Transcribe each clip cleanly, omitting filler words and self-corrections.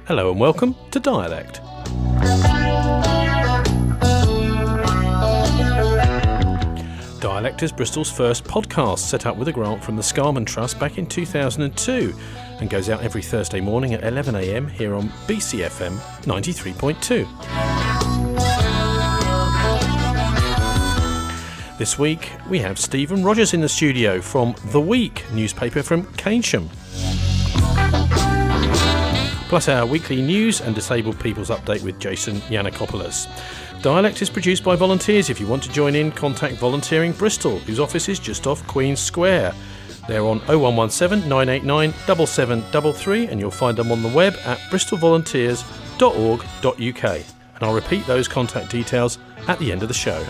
Hello and welcome to Dialect. Dialect is Bristol's first podcast, set up with a grant from the Scarman Trust back in 2002 and goes out every Thursday morning at 11 a.m. here on BCFM 93.2. This week we have Stephen Rogers in the studio from The Week, newspaper from Keynsham. Plus our weekly news and disabled people's update with Jason Yiannakopoulos. Dialect is produced by volunteers. If you want to join in, contact Volunteering Bristol, whose office is just off Queen's Square. They're on 0117 989 7733 and you'll find them on the web at bristolvolunteers.org.uk. And I'll repeat those contact details at the end of the show.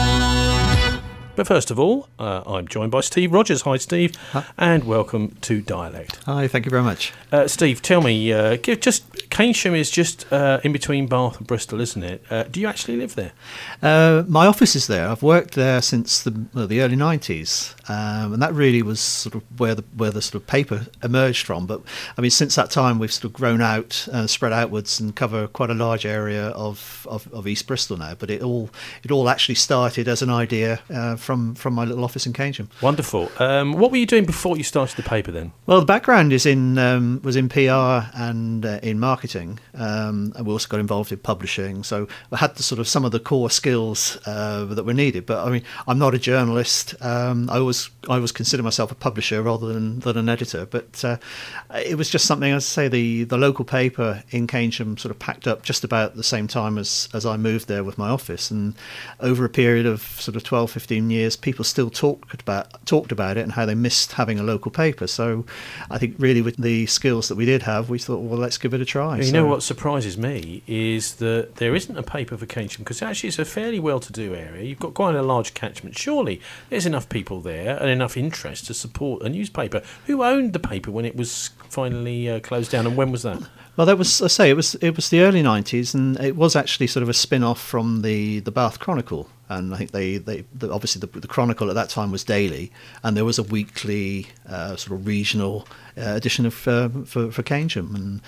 But first of all, I'm joined by Steve Rogers. Hi, Steve, and welcome to Dialect. Hi, thank you very much. Steve, tell me, Keynsham is just in between Bath and Bristol, isn't it? Do you actually live there? My office is there. I've worked there since the early 90s, and that really was sort of where the sort of paper emerged from. But I mean, since that time, we've sort of grown out, spread outwards, and cover quite a large area of East Bristol now. But it all actually started as an idea from my little office in Keynsham. Wonderful. What were you doing before you started the paper then? Well, the background is was in PR and in marketing. And we also got involved in publishing, so I had some of the core skills that were needed. But I mean, I'm not a journalist. I always consider myself a publisher rather than an editor. But it was just something, as I say, the local paper in Keynsham sort of packed up just about the same time as I moved there with my office, and over a period of sort of 12-15 years, people still talked about it and how they missed having a local paper. So I think really with the skills that we did have, we thought, well, let's give it a try. You know what surprises me is that there isn't a paper for Keynsham, because actually it's a fairly well-to-do area. You've got quite a large catchment. Surely there's enough people there and enough interest to support a newspaper. Who owned the paper when it was finally closed down, and when was that? Well, that was, I say, it was the early 90s, and it was actually sort of a spin-off from the Bath Chronicle. And I think they obviously the Chronicle at that time was daily, and there was a weekly sort of regional edition for Keynsham, and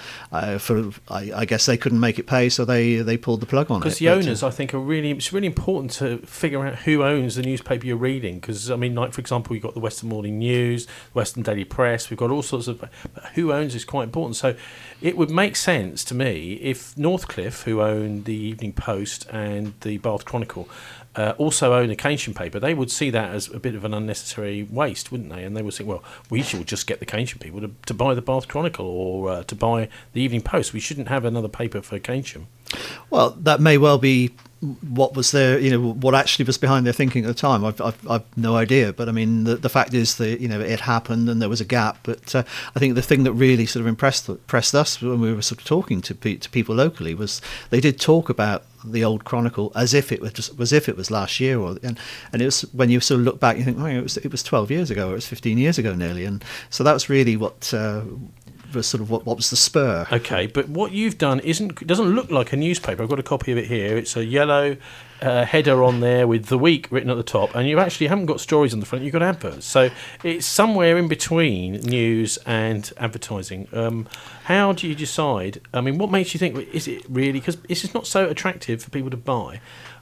I guess they couldn't make it pay, so they pulled the plug on it. Because the owners, I think, it's really important to figure out who owns the newspaper you're reading. Because I mean, like for example, you've got the Western Morning News, Western Daily Press. We've got all sorts of. But who owns is quite important. So it would make sense to me if Northcliffe, who owned the Evening Post and the Bath Chronicle, also own a Keynsham paper, they would see that as a bit of an unnecessary waste, wouldn't they? And they would think, well, we should just get the Keynsham people to buy the Bath Chronicle or to buy the Evening Post. We shouldn't have another paper for Keynsham. Well, that may well be what was there, what actually was behind their thinking at the time. I've no idea, but I mean, the fact is that it happened and there was a gap. But I think the thing that really sort of impressed us when we were sort of talking to people locally was they did talk about the old Chronicle as if it was last year, and it was, when you sort of look back, you think, it was 12 years ago, or it was 15 years ago nearly, and so that was really what. Was sort of what was the spur. Okay, but what you've done doesn't look like a newspaper. I've got a copy of it here. It's a yellow header on there with The Week written at the top, and you actually haven't got stories on the front, you've got adverts. So it's somewhere in between news and advertising. How do you decide? I mean, what makes you think, is it really, because this is not so attractive for people to buy,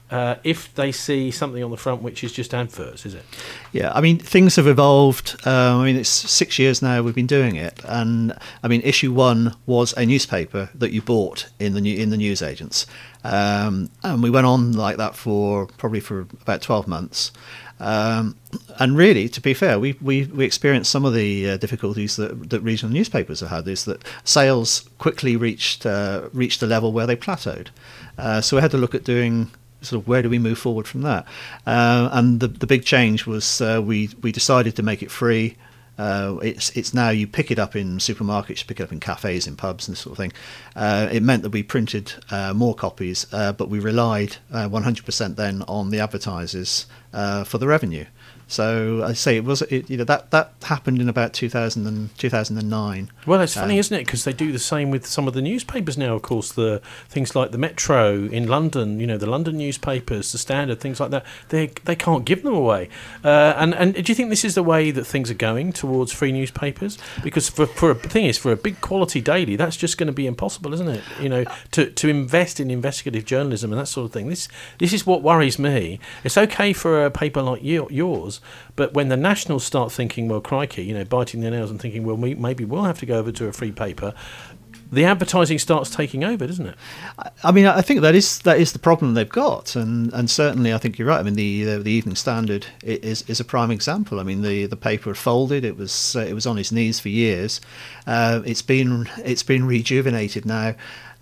if they see something on the front which is just adverts, is it? Yeah, I mean, things have evolved. I mean, it's 6 years now we've been doing it, and I mean, issue 1 was a newspaper that you bought in the newsagents, and we went on like that for about 12 months. And really, to be fair, we experienced some of the difficulties that regional newspapers have had. Is that sales quickly reached a level where they plateaued. So we had to look at doing sort of, where do we move forward from that? And the big change was we decided to make it free. It's now, you pick it up in supermarkets, you pick it up in cafes, in pubs, and this sort of thing. It meant that we printed more copies, but we relied 100% then on the advertisers for the revenue. So I say that happened in about 2000 and 2009. Well, it's funny, isn't it? Because they do the same with some of the newspapers now. Of course, the things like the Metro in London, the London newspapers, the Standard, things like that. They can't give them away. And do you think this is the way that things are going towards free newspapers? Because for a big quality daily, that's just going to be impossible, isn't it? To invest in investigative journalism and that sort of thing. This is what worries me. It's okay for a paper like yours, but when the Nationals start thinking, well, crikey, biting their nails and thinking, well, maybe we'll have to go over to a free paper, the advertising starts taking over, doesn't it? I mean, I think that is the problem they've got, and certainly I think you're right. I mean, the Evening Standard is a prime example. I mean, the paper folded. It was on its knees for years. It's been rejuvenated now.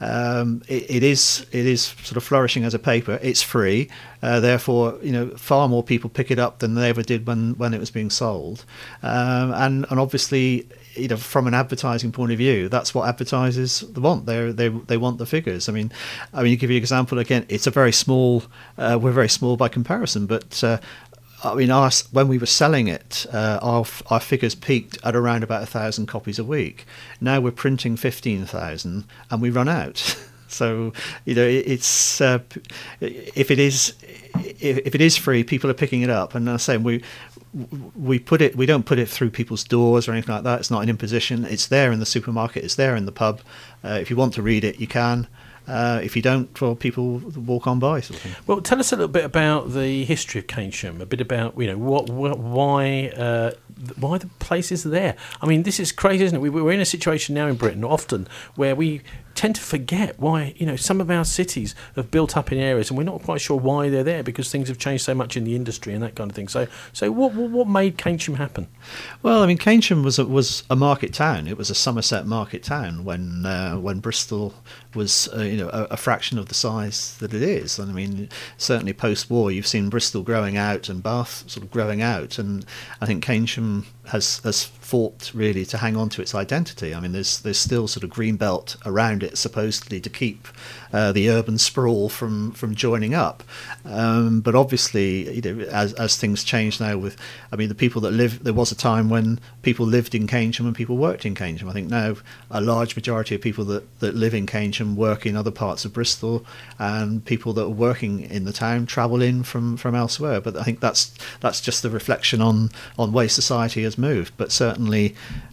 It is sort of flourishing as a paper. It's free, therefore far more people pick it up than they ever did when it was being sold, and obviously from an advertising point of view, that's what advertisers want. They want the figures. I mean, to give you an example again, it's a very small. We're very small by comparison, but. When we were selling it, our figures peaked at around about 1,000 copies a week. Now we're printing 15,000, and we run out. So it's if it is free, people are picking it up, and I'm saying we don't put it through people's doors or anything like that. It's not an imposition. It's there in the supermarket. It's there in the pub. If you want to read it, you can. If you don't, well, people walk on by. Sort of thing. Well, tell us a little bit about the history of Keynsham. A bit about why the place is there. I mean, this is crazy, isn't it? We're in a situation now in Britain often where we tend to forget why some of our cities have built up in areas and we're not quite sure why they're there, because things have changed so much in the industry and that kind of thing. So what made Keynsham happen? Well, I mean, Keynsham was a market town. It was a Somerset market town when Bristol was a fraction of the size that it is. And I mean, certainly post-war, you've seen Bristol growing out and Bath sort of growing out, and I think Keynsham has fought really to hang on to its identity. I mean, there's still sort of green belt around it, supposedly to keep the urban sprawl from joining up. But obviously, as things change now, the people that live, there was a time when people lived in Keynsham and people worked in Keynsham. I think now a large majority of people that live in Keynsham work in other parts of Bristol, and people that are working in the town travel in from elsewhere. But I think that's just the reflection on way society has moved. But certainly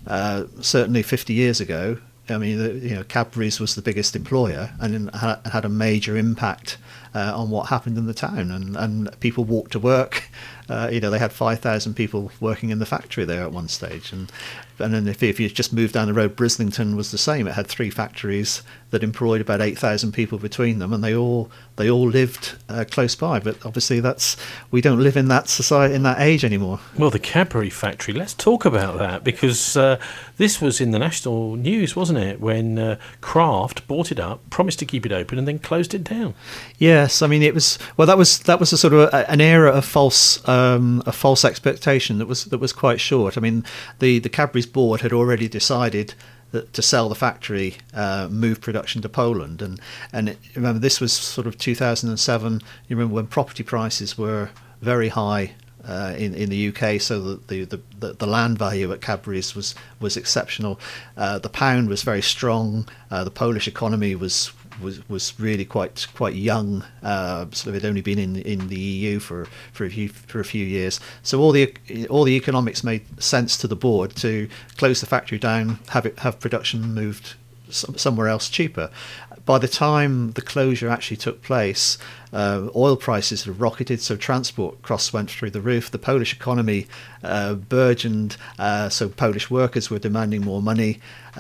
50 years ago, I mean, Cadbury's was the biggest employer and had a major impact on what happened in the town, and people walked to work. They had 5,000 people working in the factory there at one stage, and then if you just moved down the road, Brislington was the same. It had 3 factories that employed about 8,000 people between them, and they all lived close by. But obviously, we don't live in that society, in that age anymore. Well, the Cadbury factory. Let's talk about that, because this was in the national news, wasn't it? When Kraft bought it up, promised to keep it open, and then closed it down. Yes, I mean it was. Well, that was a sort of an era of false expectation that was quite short. I mean, the Cadbury's board had already decided to sell the factory, move production to Poland, and remember, this was sort of 2007. You remember when property prices were very high in the UK, so that the land value at Cadbury's was exceptional. The pound was very strong. The Polish economy was really quite young. Sort of had only been in the EU for a few years. So all the economics made sense to the board to close the factory down, have production moved somewhere else cheaper. By the time the closure actually took place, oil prices had rocketed, so transport costs went through the roof. The Polish economy burgeoned, so Polish workers were demanding more money,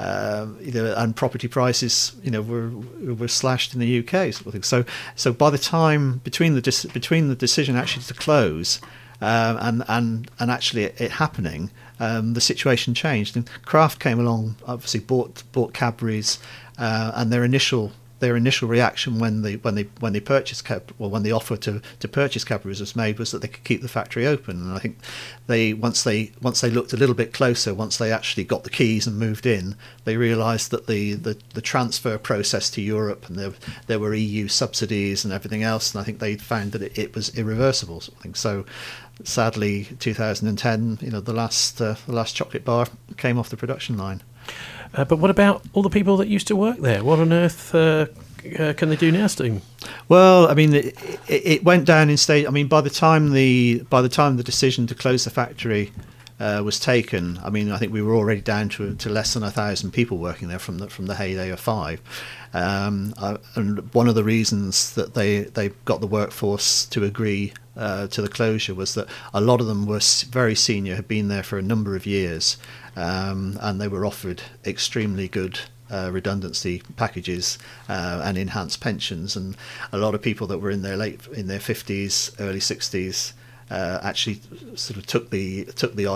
and property prices, were slashed in the UK. Sort of thing. So by the time between the decision actually to close and actually it happening, the situation changed, and Kraft came along, obviously bought Cadbury's, and their initial reaction when they purchased when the offer to purchase Cadbury's was made was that they could keep the factory open. And I think once they looked a little bit closer, once they actually got the keys and moved in, they realised that the transfer process to Europe, and there were EU subsidies and everything else, and I think they found that it was irreversible. Sort of thing. So sadly, 2010, the last chocolate bar came off the production line. But what about all the people that used to work there? What on earth can they do now, Stephen? Well, I mean, it went down in stage. I mean, by the time the decision to close the factory was taken, I mean, I think we were already down to less than 1,000 people working there from the heyday of Five. And one of the reasons that they got the workforce to agree to the closure was that a lot of them were very senior, had been there for a number of years, and they were offered extremely good redundancy packages and enhanced pensions, and a lot of people that were in their 50s, early 60s actually sort of took the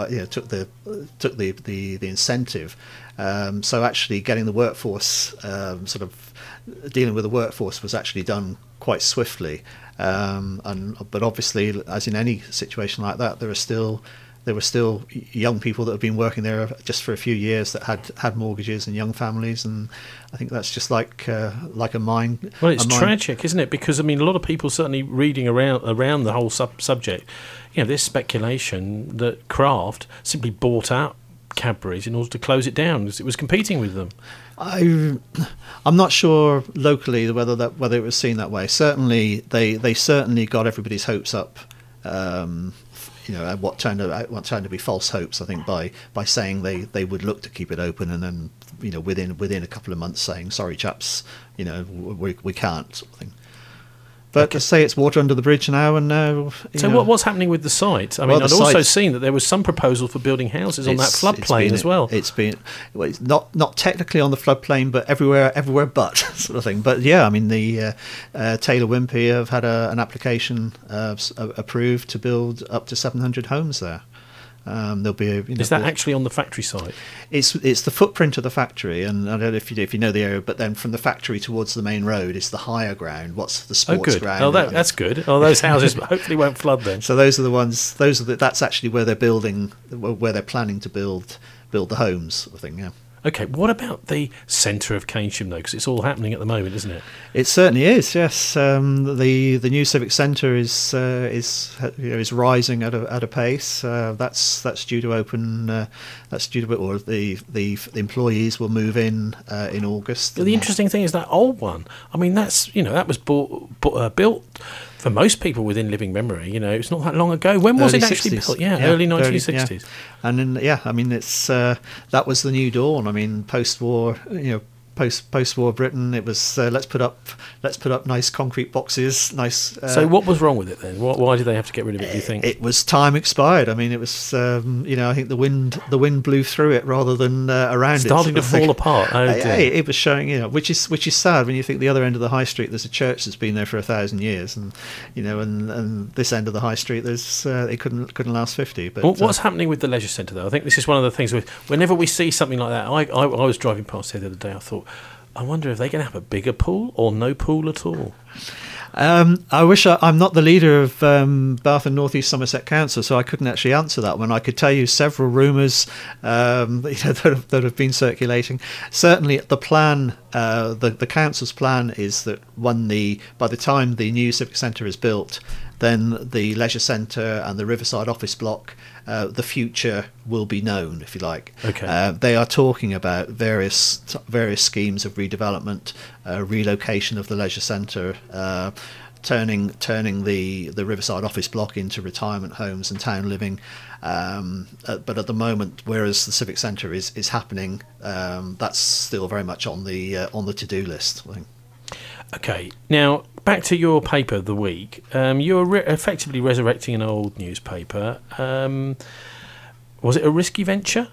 incentive. So actually getting the workforce, sort of dealing with the workforce, was actually done quite swiftly. But obviously, as in any situation like that, there were still young people that have been working there just for a few years that had mortgages and young families, and I think that's just like a mine. Well, it's tragic, isn't it? Because I mean, a lot of people certainly reading around the whole subject. There's speculation that Kraft simply bought out Cadbury's in order to close it down because it was competing with them. I'm not sure locally whether it was seen that way. Certainly, they certainly got everybody's hopes up. What turned to be false hopes, I think, by saying they would look to keep it open, and then within a couple of months saying, sorry chaps, we can't, sort of thing. But to say it's water under the bridge now, and now. So what's happening with the site? I mean, I'd also seen that there was some proposal for building houses on that floodplain as well. It's not technically on the floodplain, but everywhere but sort of thing. But yeah, I mean, the Taylor Wimpey have had an application approved to build up to 700 homes there. There'll be is that actually on the factory site? It's the footprint of the factory, and I don't know if you know the area, but then from the factory towards the main road is the higher ground. What's the sports ground? Oh, that's good. Oh, those houses hopefully won't flood then. So those are the ones. That's actually where they're building, where they're planning to build the homes, sort of thing. Yeah. Okay, what about the centre of Keynsham, though? Because it's all happening at the moment, isn't it? It certainly is. Yes, the new civic centre is rising at a pace. That's due to open. Or the employees will move in August. The interesting thing is that old one. I mean, that was built. For most people within living memory, it's not that long ago. When was it actually built? Yeah, early 1960s. And then, I mean, it's that was the new dawn. I mean, post-war, post-war Britain, it was let's put up nice concrete boxes, nice. So what was wrong with it then? Why did they have to get rid of it? Do you think it was time expired? I mean, it was I think the wind blew through it rather than around starting it. Starting to fall apart. Oh, dear. It was showing, which is sad when you think the other end of the high street there's a church that's been there for 1,000 years, and and this end of the high street there's it couldn't last 50. But what's happening with the leisure centre though? I think this is one of the things whenever we see something like that. I was driving past here the other day. I thought, I wonder if they're going to have a bigger pool or no pool at all. I wish I'm not the leader of Bath and North East Somerset Council, so I couldn't actually answer that one. I could tell you several rumours that have been circulating. Certainly, the plan, the council's plan, is that by the time the new civic centre is built, then the leisure centre and the Riverside office block, the future will be known, if you like. Okay. They are talking about various schemes of redevelopment, relocation of the leisure centre, turning the Riverside office block into retirement homes and town living. But at the moment, whereas the civic centre is happening, that's still very much on the to-do list, I think. Okay, now back to your paper of the week. You're effectively resurrecting an old newspaper. Was it a risky venture?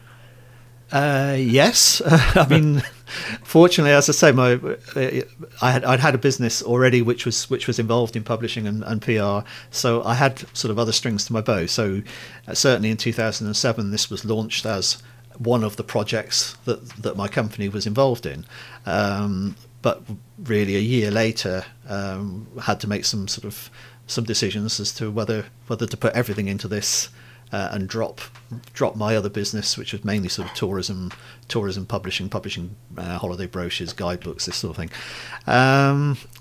Yes. I mean, fortunately, as I say, I'd had a business already which was involved in publishing and PR, so I had sort of other strings to my bow. So certainly in 2007, this was launched as one of the projects that my company was involved in. But really, a year later, had to make some decisions as to whether to put everything into this and drop my other business, which was mainly sort of tourism publishing holiday brochures, guidebooks, this sort of thing.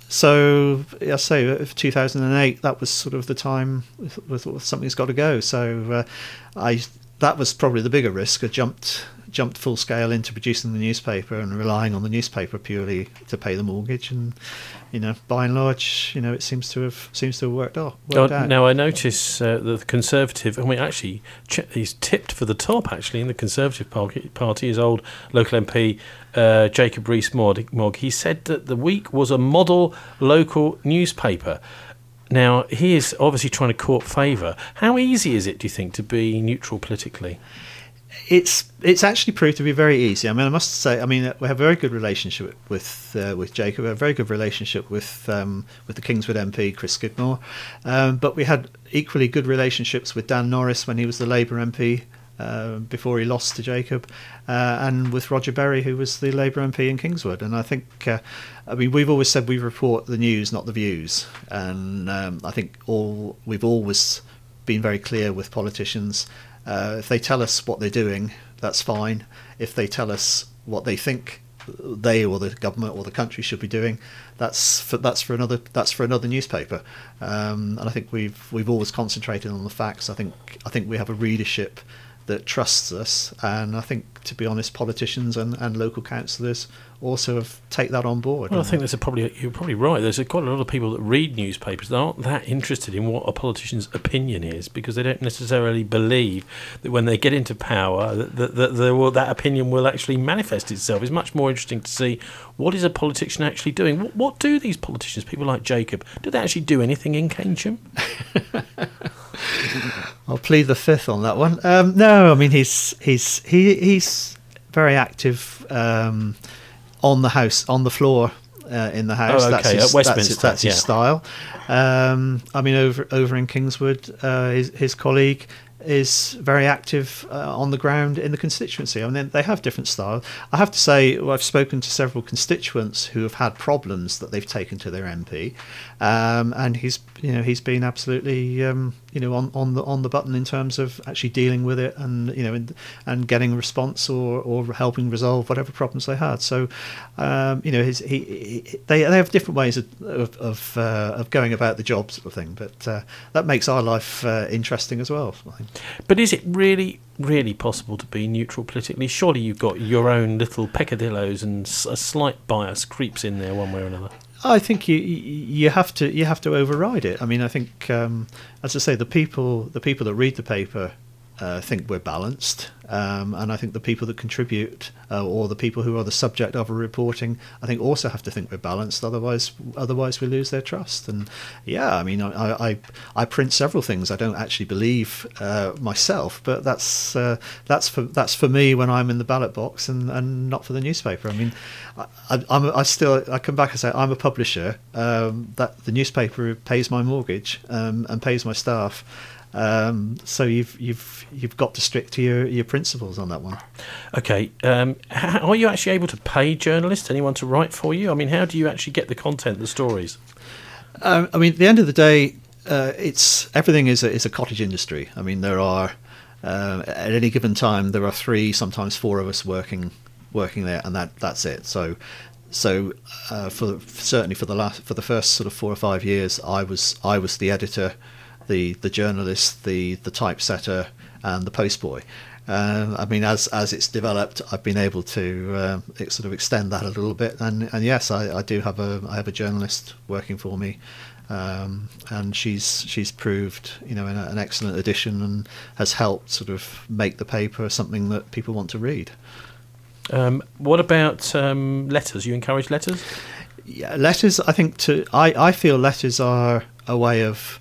So I say 2008. That was sort of the time with something's got to go. So that was probably the bigger risk. I jumped full scale into producing the newspaper and relying on the newspaper purely to pay the mortgage, and by and large, it seems to have worked out. Now I notice the Conservative, actually he's tipped for the top actually in the Conservative Party. His old local MP Jacob Rees-Mogg. He said that the Week was a model local newspaper. Now he is obviously trying to court favour. How easy is it, do you think, to be neutral politically? It's actually proved to be very easy. I must say, we have a very good relationship with Jacob. We have a very good relationship with the Kingswood MP Chris Skidmore, but we had equally good relationships with Dan Norris when he was the Labour MP before he lost to Jacob, and with Roger Berry, who was the Labour MP in Kingswood. And I think, we've always said we report the news, not the views, and I think we've always been very clear with politicians. If they tell us what they're doing, that's fine. If they tell us what they think they or the government or the country should be doing, that's for another newspaper. And I think we've always concentrated on the facts. I think we have a readership that trusts us, and I think, to be honest, politicians and local councillors also take that on board. Well, I think you're probably right. There's quite a lot of people that read newspapers that aren't that interested in what a politician's opinion is, because they don't necessarily believe that when they get into power that opinion will actually manifest itself. It's much more interesting to see what is a politician actually doing. What do these politicians, people like Jacob, do they actually do anything in Keynsham? I'll plead the fifth on that one. No, he's very active on the floor in the house. Oh, okay. At Westminster, that's his style. Over in Kingswood, his colleague is very active on the ground in the constituency. They have different styles. I have to say, I've spoken to several constituents who have had problems that they've taken to their MP, and he's been absolutely on the button in terms of actually dealing with it and getting a response or helping resolve whatever problems they had. So they have different ways of going about the job, sort of thing. But that makes our life interesting as well, I think. But is it really, really possible to be neutral politically? Surely you've got your own little peccadillos, and a slight bias creeps in there one way or another. I think you have to override it. I think, as I say, the people that read the paper think we're balanced, and I think the people that contribute or the people who are the subject of a reporting, I think also have to think we're balanced. Otherwise we lose their trust. And I print several things I don't actually believe myself, but that's for me when I'm in the ballot box, and not for the newspaper. I come back and say I'm a publisher. That the newspaper pays my mortgage and pays my staff. So you've got to stick to your principles on that one. Okay. Are you actually able to pay journalists, anyone to write for you? How do you actually get the content, the stories? At the end of the day, everything is a cottage industry. There are at any given time there are 3, sometimes 4 of us working there, and that's it. So certainly for the first sort of 4 or 5 years, I was the editor, the journalist, the typesetter, and the postboy. As it's developed, I've been able to sort of extend that a little bit. And yes, I do have a journalist working for me, and she's proved an excellent addition and has helped sort of make the paper something that people want to read. What about letters? You encourage letters? Yeah, letters. I think I feel letters are a way of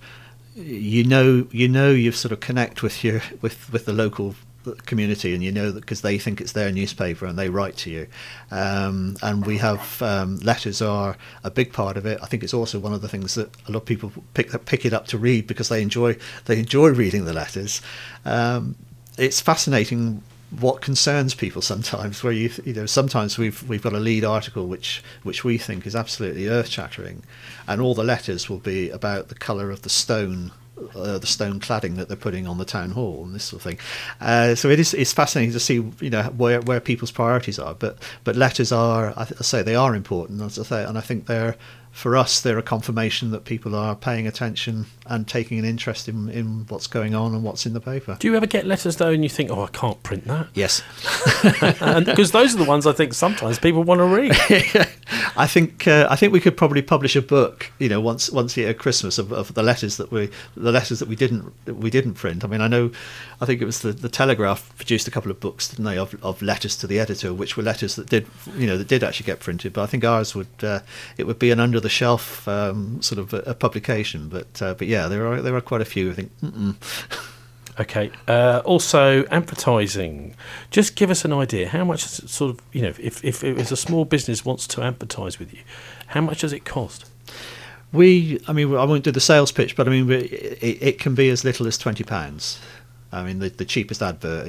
you sort of connect with the local community, and because they think it's their newspaper and they write to you, and we have letters are a big part of it. I think it's also one of the things that a lot of people pick it up to read because they enjoy reading the letters. It's fascinating what concerns people sometimes, where sometimes we've got a lead article which we think is absolutely earth-shattering, and all the letters will be about the colour of the stone cladding that they're putting on the town hall and this sort of thing. So it's fascinating to see where people's priorities are. But letters are, I say, they are important, as I say, and I think they're for us, they're a confirmation that people are paying attention and taking an interest in what's going on and what's in the paper. Do you ever get letters though, and you think, "Oh, I can't print that"? Yes, because those are the ones I think sometimes people want to read. I think we could probably publish a book, once a year at Christmas of the letters that we didn't print. I mean, I think it was the Telegraph produced a couple of books, didn't they, of letters to the editor, which were letters that did actually get printed. But I think ours would be an under the shelf sort of a publication. But yeah, there are quite a few. I think. Okay. Also, advertising. Just give us an idea. How much is it sort of, if it was a small business wants to advertise with you, how much does it cost? I won't do the sales pitch, but I mean, it can be as little as £20. I mean, the cheapest advert's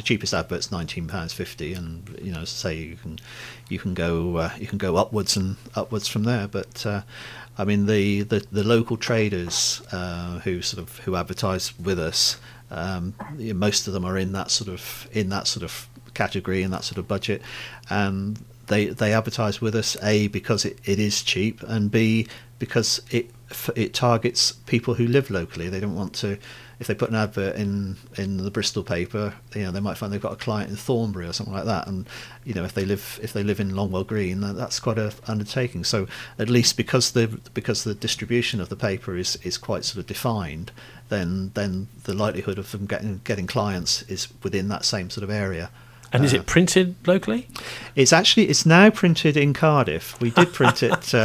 £19.50, and say you can go upwards from there. But I mean, the local traders who advertise with us. Most of them are in that sort of category, in that sort of budget, and they advertise with us, A, because it is cheap, and B, because it targets people who live locally. They don't want to, if they put an advert in the Bristol paper, they might find they've got a client in Thornbury or something like that, and if they live in Longwell Green, that's quite a undertaking. So at least because the distribution of the paper is quite sort of defined, then the likelihood of them getting clients is within that same sort of area. And is it printed locally? It's now printed in Cardiff. We did print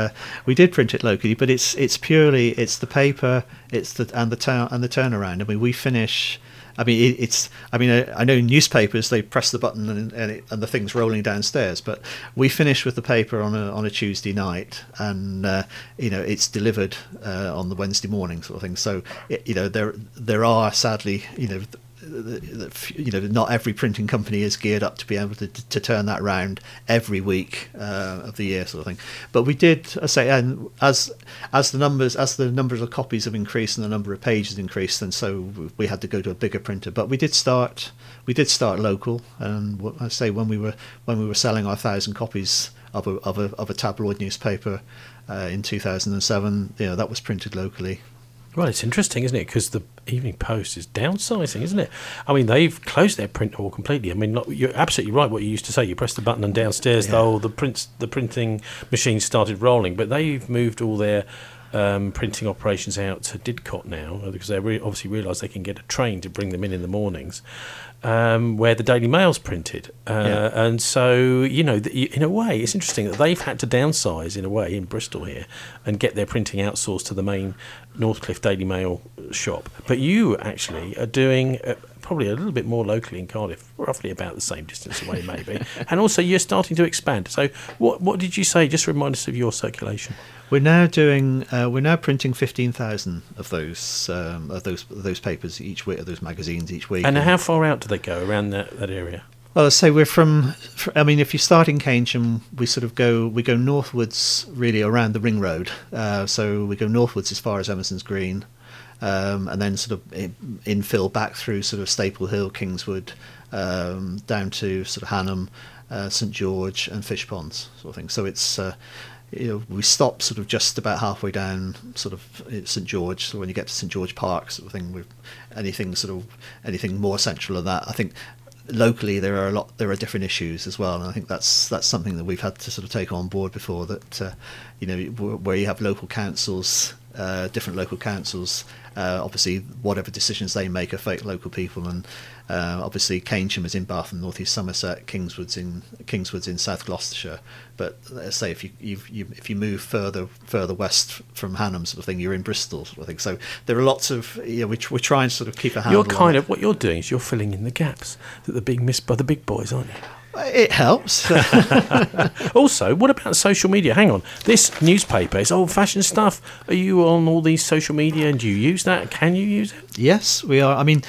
it locally, but it's the paper, and the turnaround. I mean, we finish. I mean, I know newspapers, they press the button and the thing's rolling downstairs, but we finish with the paper on a Tuesday night, and it's delivered on the Wednesday morning, sort of thing. So there are, sadly, not every printing company is geared up to be able to turn that round every week of the year, sort of thing. But we did, I say, and as the numbers of copies have increased and the number of pages increased, and so we had to go to a bigger printer. But we did start local, and I say when we were selling our 1,000 copies of a tabloid newspaper in 2007, that was printed locally. Well, it's interesting, isn't it? Because the Evening Post is downsizing, isn't it? I mean, they've closed their print hall completely. I mean, you're absolutely right what you used to say. You press the button and downstairs, the printing machine started rolling. But they've moved all their printing operations out to Didcot now, because they obviously realise they can get a train to bring them in the mornings, where the Daily Mail's printed. And so, in a way, it's interesting that they've had to downsize, in a way, in Bristol here, and get their printing outsourced to the main Northcliffe Daily Mail shop. But you actually are doing probably a little bit more locally in Cardiff, roughly about the same distance away, maybe. And also, you're starting to expand. So, what did you say? Just remind us of your circulation. We're now printing 15,000 of those papers each week, of those magazines each week. And how far out do they go around that area? Well, let's say we're if you start in Keynsham, we go northwards, really around the Ring Road. So we go northwards as far as Emerson's Green, and then sort of infill back through sort of Staple Hill, Kingswood, down to sort of Hanham, St George, and Fish Ponds, sort of thing. So it's we stop sort of just about halfway down sort of St George. So when you get to St George Park, sort of thing, with anything more central than that, I think. Locally, there are different issues as well, and I think that's something that we've had to sort of take on board before. That where you have local councils, different local councils, obviously whatever decisions they make affect local people, and obviously Keynsham is in Bath and North East Somerset, Kingswood's in South Gloucestershire. But let's say if you move further west from Hanham, sort of thing, you're in Bristol, sort of thing. So there are lots of we try and sort of keep a handle. What you're doing is you're filling in the gaps that are being missed by the big boys, aren't you? It helps. Also, what about social media? Hang on, this newspaper is old-fashioned stuff. Are you on all these social media, and do you use that? Can you use it? Yes, we are. I mean,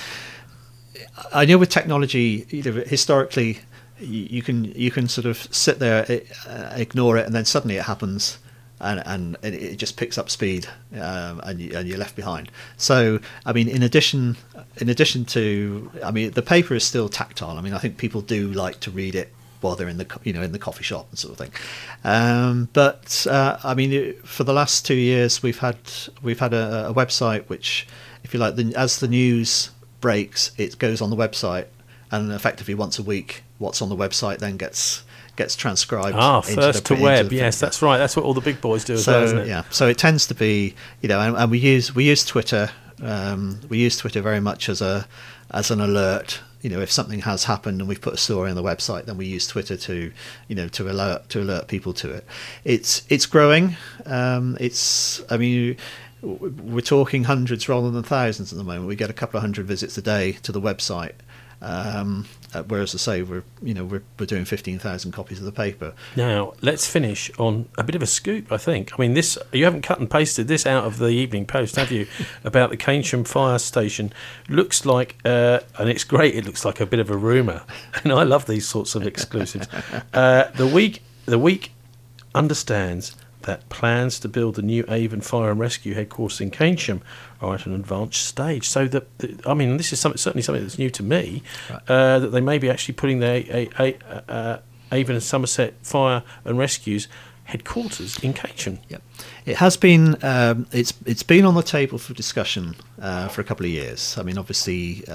I know with technology, historically, you can sort of sit there, ignore it, and then suddenly it happens, and it just picks up speed, and you're left behind. So, I mean, in addition to, I mean, the paper is still tactile. I mean, I think people do like to read it while they're in the in the coffee shop and sort of thing. But I mean, for the last 2 years, we've had a website which, if you like, as the news breaks, it goes on the website, and effectively once a week, what's on the website then gets transcribed. First to web. Yes, that's right. That's what all the big boys do as well, isn't it? Yeah. So it tends to be, and we use Twitter. We use Twitter very much as an alert. If something has happened and we've put a story on the website, then we use Twitter to alert people to it. It's growing. We're talking hundreds rather than thousands at the moment. We get a couple of hundred visits a day to the website. Whereas, I say, we're doing 15,000 copies of the paper. Now let's finish on a bit of a scoop. I think. I mean, this, you haven't cut and pasted this out of the Evening Post, have you? About the Keynsham fire station. Looks like, and it's great. It looks like a bit of a rumour, and I love these sorts of exclusives. The week understands that plans to build the new Avon Fire and Rescue headquarters in Keynsham are at an advanced stage. So this is certainly something that's new to me, right. That they may be actually putting their Avon and Somerset Fire and Rescue's headquarters in Keynsham. Yep. It has been. It's been on the table for discussion for a couple of years. I mean, obviously,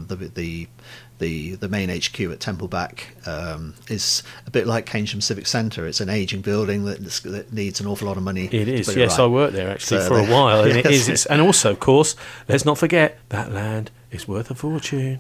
the main HQ at Templeback is a bit like Keynsham Civic Centre. It's an ageing building that needs an awful lot of money. It is. Yes, right. I worked there actually for a while, and yes. It is. And also, of course, let's not forget that land is worth a fortune.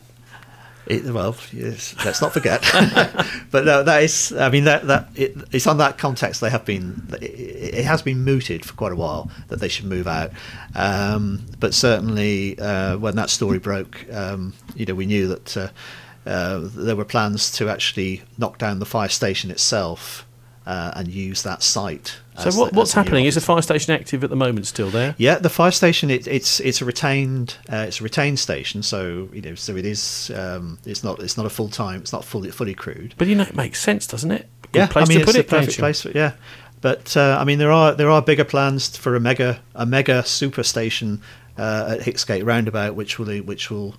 Yes, let's not forget. But no, that is. I mean, it's on that context. It has been mooted for quite a while that they should move out. But certainly, when that story broke, we knew that there were plans to actually knock down the fire station itself and use that site. So what's happening? Is the fire station active at the moment? Still there? Yeah, the fire station. It's a retained station. So it is. It's not a full time. It's not fully crewed. But it makes sense, doesn't it? It's the perfect place. Yeah. But there are bigger plans for a mega super station at Hicksgate Roundabout, which will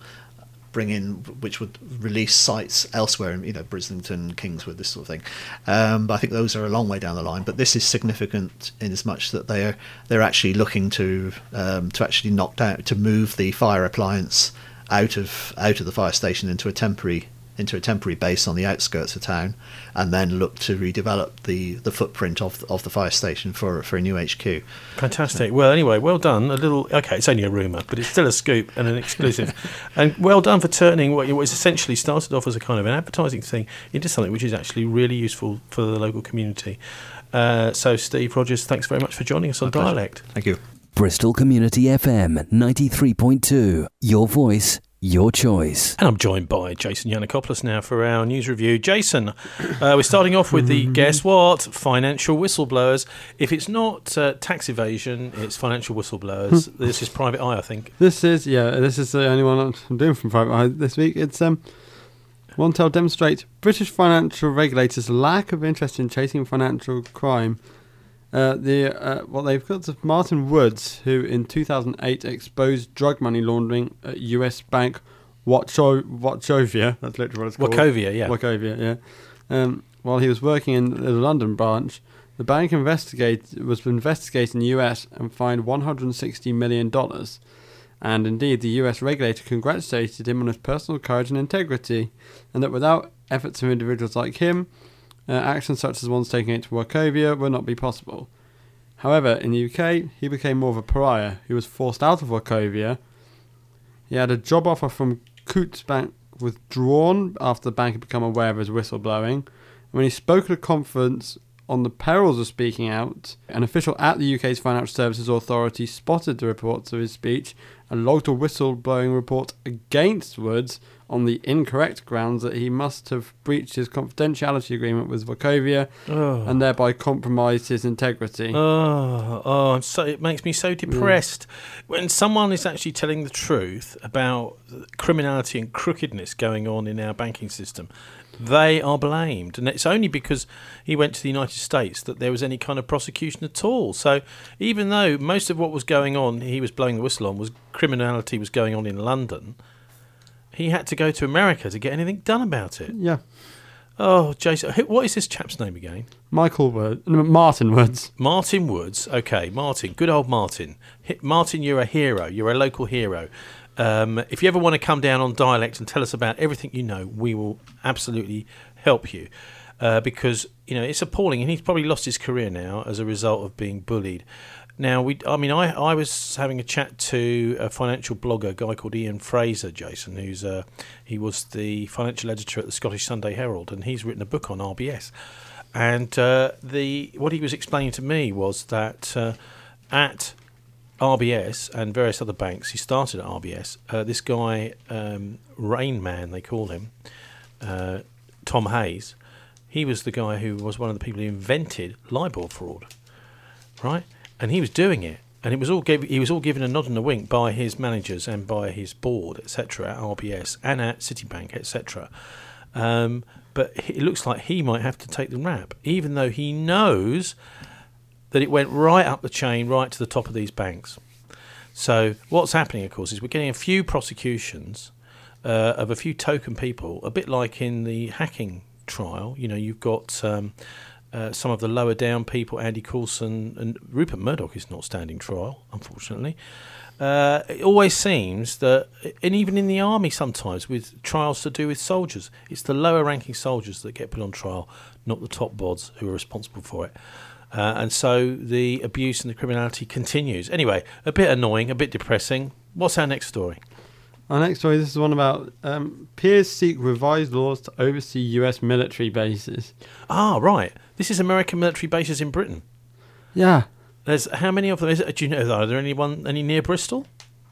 would release sites elsewhere in Brislington, Kingswood, this sort of thing. But I think those are a long way down the line. But this is significant in as much that they're actually looking to actually move the fire appliance out of the fire station into a temporary base on the outskirts of town, and then look to redevelop the footprint of the fire station for a new HQ. Fantastic. Well, anyway, well done. It's only a rumour, but it's still a scoop and an exclusive. And well done for turning what was essentially started off as a kind of an advertising thing into something which is actually really useful for the local community. So, Steve Rogers, thanks very much for joining us on Dialect. Thank you. Bristol Community FM 93.2. Your voice, your choice. And I'm joined by Jason Yiannopoulos now for our news review. Jason, we're starting off with the guess what? Financial whistleblowers. If it's not tax evasion, it's financial whistleblowers. This is Private Eye, I think. This is the only one I'm doing from Private Eye this week. It's OneTel demonstrates British financial regulators' lack of interest in chasing financial crime. What they've got is Martin Woods, who in 2008 exposed drug money laundering at US bank Wachovia. That's literally what it's called. Wachovia, yeah. Wachovia, yeah. While he was working in the London branch, the bank was investigating the US and fined $160 million. And indeed, the US regulator congratulated him on his personal courage and integrity, and that without efforts of individuals like him, actions such as ones taken against Wachovia would not be possible. However, in the UK, he became more of a pariah. He was forced out of Wachovia. He had a job offer from Coutts Bank withdrawn after the bank had become aware of his whistleblowing. And when he spoke at a conference on the perils of speaking out, an official at the UK's Financial Services Authority spotted the reports of his speech and logged a whistleblowing report against Woods on the incorrect grounds that he must have breached his confidentiality agreement with Wachovia and thereby compromised his integrity. It makes me so depressed. When someone is actually telling the truth about criminality and crookedness going on in our banking system, they are blamed. And it's only because he went to the United States that there was any kind of prosecution at all. So even though most of what was going on, he was blowing the whistle on, was criminality was going on in London, he had to go to America to get anything done about it. Yeah. Oh, Jason, what is this chap's name again? Martin Woods. Martin Woods. Okay, Martin. Good old Martin. Martin, you're a hero. You're a local hero. If you ever want to come down on Dialect and tell us about everything you know, we will absolutely help you. Because, it's appalling. And he's probably lost his career now as a result of being bullied. Now, I was having a chat to a financial blogger, a guy called Ian Fraser, Jason, he was the financial editor at the Scottish Sunday Herald, and he's written a book on RBS. And what he was explaining to me was that at RBS and various other banks, he started at RBS, this guy, Rain Man, they call him, Tom Hayes, he was the guy who was one of the people who invented LIBOR fraud, right? And he was doing it, and he was all given a nod and a wink by his managers and by his board, etc., at RBS and at Citibank, etc. But it looks like he might have to take the rap, even though he knows that it went right up the chain, right to the top of these banks. So what's happening, of course, is we're getting a few prosecutions of a few token people, a bit like in the hacking trial. You've got some of the lower down people, Andy Coulson and Rupert Murdoch is not standing trial, unfortunately. It always seems that, and even in the army sometimes, with trials to do with soldiers, it's the lower ranking soldiers that get put on trial, not the top bods who are responsible for it. And so the abuse and the criminality continues. Anyway, a bit annoying, a bit depressing. What's our next story? Our next story, this is one about peers seek revised laws to oversee US military bases. Ah, right. This is American military bases in Britain. Yeah. There's how many of them is it? Do you know? Are there any near Bristol?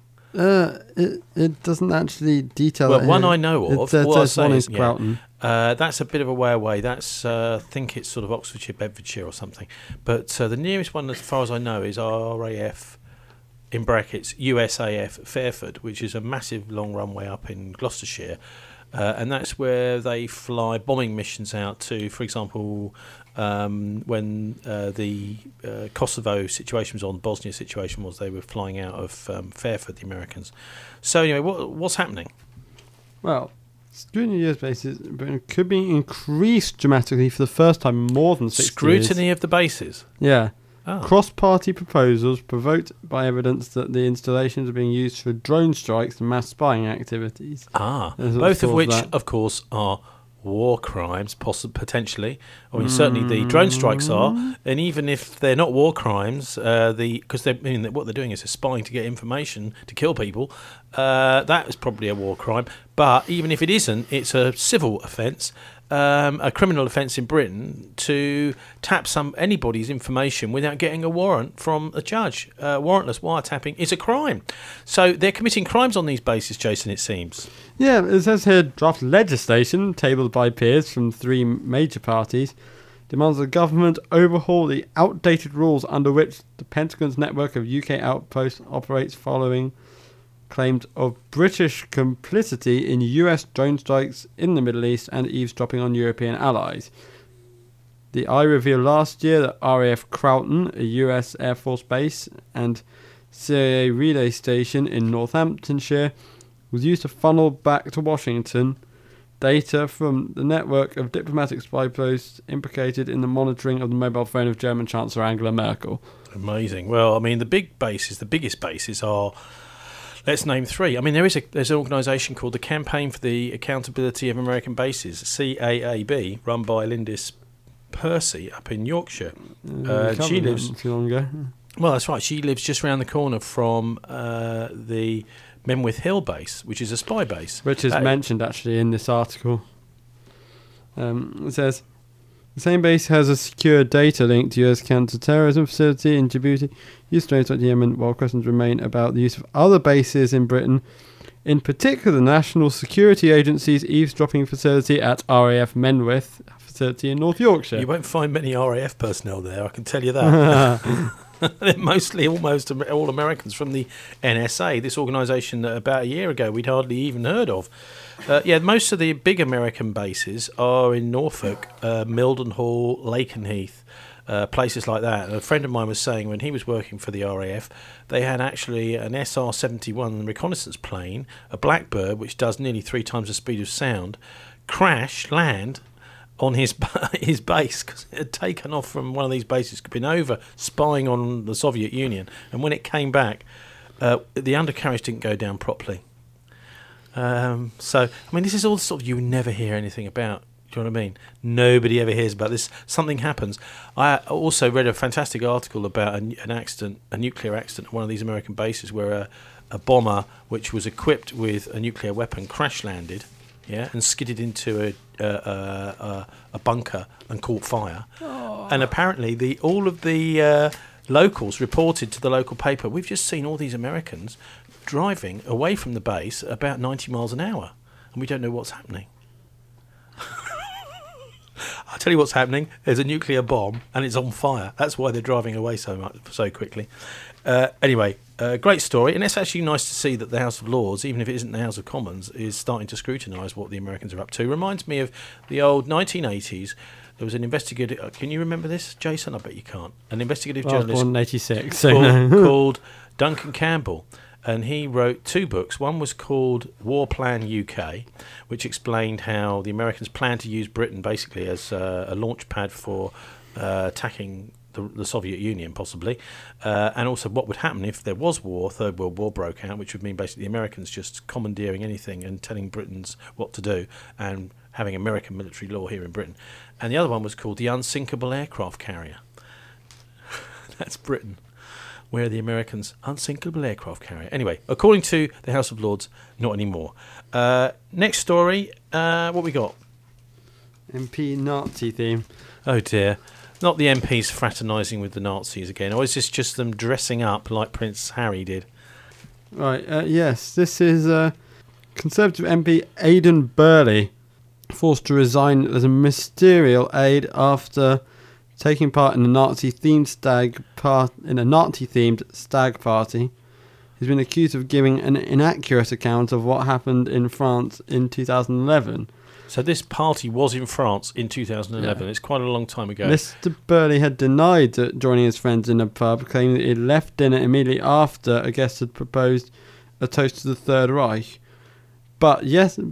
It doesn't actually detail. Well, one I know of. It says one in Broughton. That's a bit of a way away. That's I think it's sort of Oxfordshire, Bedfordshire, or something. But the nearest one, as far as I know, is RAF. In brackets, USAF Fairford, which is a massive long runway up in Gloucestershire, and that's where they fly bombing missions out to, for example, when the Kosovo situation was on, Bosnia situation was, they were flying out of Fairford, the Americans. So anyway, what's happening? Well, scrutiny of US bases could be increased dramatically for the first time in more than 60 years. Scrutiny of the bases? Yeah. Oh. Cross-party proposals provoked by evidence that the installations are being used for drone strikes and mass spying activities. Both of which, of course, are war crimes, potentially. I mean, certainly the drone strikes are, and even if they're not war crimes, because what they're doing is they're spying to get information to kill people. That is probably a war crime. But even if it isn't, it's a civil offence. A criminal offence in Britain to tap anybody's information without getting a warrant from a judge. Warrantless wiretapping is a crime. So they're committing crimes on these bases, Jason, it seems. Yeah, it says here, draft legislation tabled by peers from 3 major parties demands the government overhaul the outdated rules under which the Pentagon's network of UK outposts operates following claimed of British complicity in US drone strikes in the Middle East and eavesdropping on European allies. The Eye revealed last year that RAF Croughton, a US Air Force base, and CIA relay station in Northamptonshire was used to funnel back to Washington data from the network of diplomatic spy posts implicated in the monitoring of the mobile phone of German Chancellor Angela Merkel. Amazing. Well, I mean, the biggest bases are... Let's name 3. I mean, there's an organisation called the Campaign for the Accountability of American Bases, CAAB, run by Lindis Percy up in Yorkshire. She lives too long ago. Well, that's right. She lives just around the corner from the Menwith Hill base, which is a spy base, which is mentioned actually in this article. It says the same base has a secure data link to US counter-terrorism facility in Djibouti, used to to Yemen, while questions remain about the use of other bases in Britain, in particular the National Security Agency's eavesdropping facility at RAF Menwith facility in North Yorkshire. You won't find many RAF personnel there, I can tell you that. They're mostly almost all Americans from the NSA, this organisation that about a year ago we'd hardly even heard of. Most of the big American bases are in Norfolk, Mildenhall, Lakenheath, places like that. And a friend of mine was saying when he was working for the RAF, they had actually an SR-71 reconnaissance plane, a Blackbird, which does nearly 3 times the speed of sound, land on his his base because it had taken off from one of these bases, been over spying on the Soviet Union, and when it came back, the undercarriage didn't go down properly. So, I mean, this is all the sort of you would never hear anything about. Do you know what I mean? Nobody ever hears about this. Something happens. I also read a fantastic article about an accident, a nuclear accident at one of these American bases where a bomber, which was equipped with a nuclear weapon, crash landed, and skidded into a bunker and caught fire. Oh. And apparently, all of the locals reported to the local paper, "We've just seen all these Americans driving away from the base at about 90 miles an hour, and we don't know what's happening." I'll tell you what's happening. There's a nuclear bomb and it's on fire. That's why they're driving away so quickly. Anyway, great story. And it's actually nice to see that the House of Lords, even if it isn't the House of Commons, is starting to scrutinise what the Americans are up to. Reminds me of the old 1980s. There was an investigative... Can you remember this, Jason? I bet you can't. An investigative journalist... I was born in 86, so called Duncan Campbell. And he wrote 2 books. One was called War Plan UK, which explained how the Americans planned to use Britain basically as a launch pad for attacking the Soviet Union, possibly, and also what would happen if there was war, Third World War broke out, which would mean basically the Americans just commandeering anything and telling Britons what to do and having American military law here in Britain. And the other one was called the Unsinkable Aircraft Carrier. That's Britain. Where are the Americans' unsinkable aircraft carrier? Anyway, according to the House of Lords, not anymore. Next story, what we got? MP Nazi theme. Oh dear. Not the MPs fraternising with the Nazis again, or is this just them dressing up like Prince Harry did? Right, yes, this is Conservative MP Aidan Burley, forced to resign as a ministerial aide after... taking part in a Nazi-themed stag party. He's been accused of giving an inaccurate account of what happened in France in 2011. So this party was in France in 2011. Yeah. It's quite a long time ago. Mr. Burley had denied joining his friends in a pub, claiming that he left dinner immediately after a guest had proposed a toast to the Third Reich. But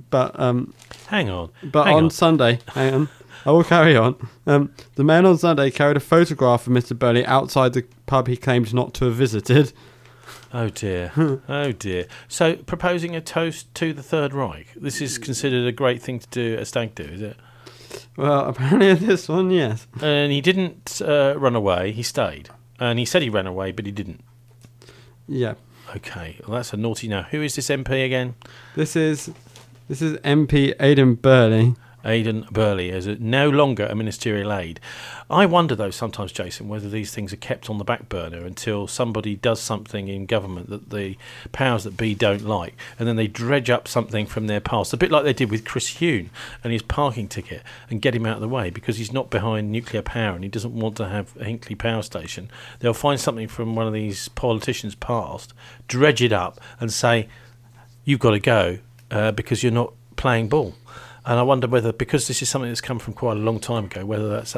hang on. But on Sunday, hang on. I will carry on. The man on Sunday carried a photograph of Mr. Burley outside the pub he claimed not to have visited. Oh dear. Oh dear. So proposing a toast to the Third Reich. This is considered a great thing to do at a stag do, is it? Well, apparently at this one, yes. And he didn't run away, he stayed. And he said he ran away, but he didn't. Yeah. Okay, well that's a naughty no. Who is this MP again? This is MP Aidan Burley. Aidan Burley is no longer a ministerial aide. I wonder, though, sometimes, Jason, whether these things are kept on the back burner until somebody does something in government that the powers that be don't like, and then they dredge up something from their past, a bit like they did with Chris Huhne and his parking ticket, and get him out of the way because he's not behind nuclear power and he doesn't want to have a Hinkley power station. They'll find something from one of these politicians' past, dredge it up, and say, "You've got to go because you're not playing ball." And I wonder whether, because this is something that's come from quite a long time ago, whether that's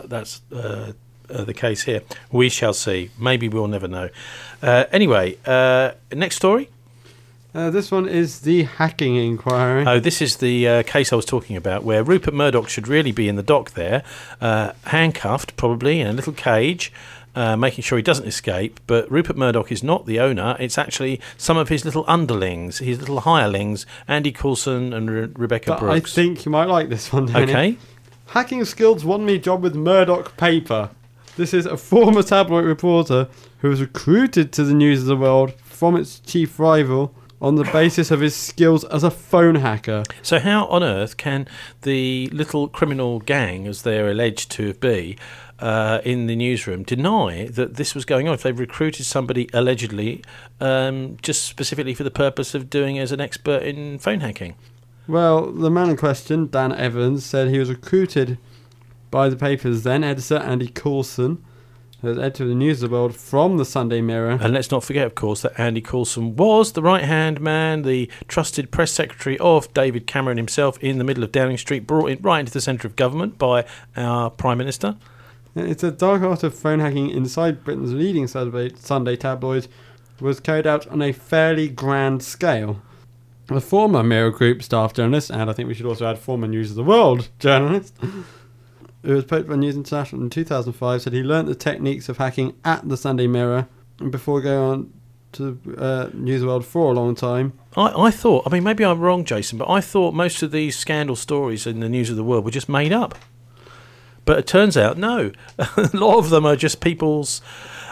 the case here. We shall see. Maybe we'll never know. Anyway, next story. This one is the hacking inquiry. Oh, this is the case I was talking about, where Rupert Murdoch should really be in the dock there, handcuffed probably in a little cage, making sure he doesn't escape. But Rupert Murdoch is not the owner. It's actually some of his little underlings, his little hirelings, Andy Coulson and Rebecca Brooks. I think you might like this one, Danny. Okay. Hacking skills won me job with Murdoch Paper. This is a former tabloid reporter who was recruited to the News of the World from its chief rival on the basis of his skills as a phone hacker. So how on earth can the little criminal gang, as they're alleged to be, in the newsroom, deny that this was going on if they've recruited somebody allegedly just specifically for the purpose of doing as an expert in phone hacking? Well, the man in question, Dan Evans, said he was recruited by the paper's then editor, Andy Coulson, who was editor of the News of the World from the Sunday Mirror. And let's not forget, of course, that Andy Coulson was the right-hand man, the trusted press secretary of David Cameron himself in the middle of Downing Street, brought in right into the centre of government by our Prime Minister. It's a dark art of phone hacking inside Britain's leading Sunday tabloid was carried out on a fairly grand scale. The former Mirror Group staff journalist, and I think we should also add former News of the World journalist, who was posted by News International in 2005, said he learnt the techniques of hacking at the Sunday Mirror before going on to News World for a long time. I thought, I mean, maybe I'm wrong, Jason, but I thought most of these scandal stories in the News of the World were just made up. But it turns out, no. A lot of them are just people's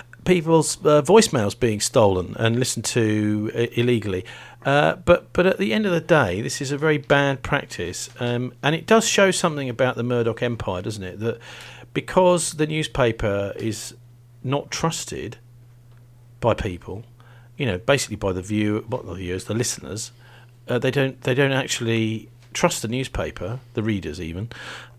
voicemails being stolen and listened to illegally. But at the end of the day, this is a very bad practice. And it does show something about the Murdoch empire, doesn't it? That because the newspaper is not trusted by people, basically by the the listeners, they don't actually trust the newspaper, the readers even.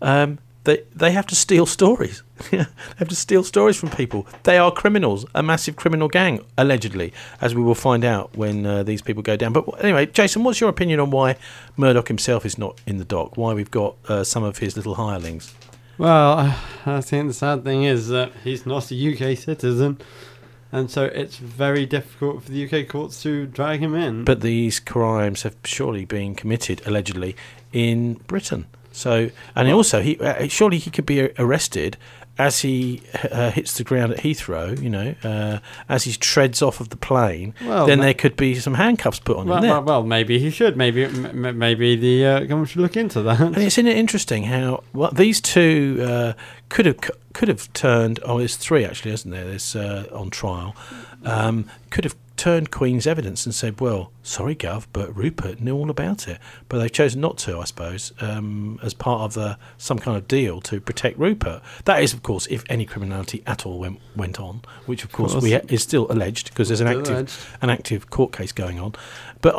They have to steal stories. They have to steal stories from people. They are criminals, a massive criminal gang, allegedly, as we will find out when these people go down. But anyway, Jason, what's your opinion on why Murdoch himself is not in the dock? Why we've got some of his little hirelings? Well, I think the sad thing is that he's not a UK citizen, and so it's very difficult for the UK courts to drag him in. But these crimes have surely been committed, allegedly, in Britain. So, and also, surely he could be arrested as he hits the ground at Heathrow. As he treads off of the plane. Well, then there could be some handcuffs put on him. Well, maybe he should. Maybe the government should look into that. And isn't it interesting how these two could have turned? Oh, there's three actually, isn't there? There's on trial. Could have turned Queen's evidence and said, well, sorry, Gov, but Rupert knew all about it. But they've chosen not to, I suppose, as part of some kind of deal to protect Rupert. That is, of course, if any criminality at all went on, which, of course, is still alleged because there's an active court case going on. But,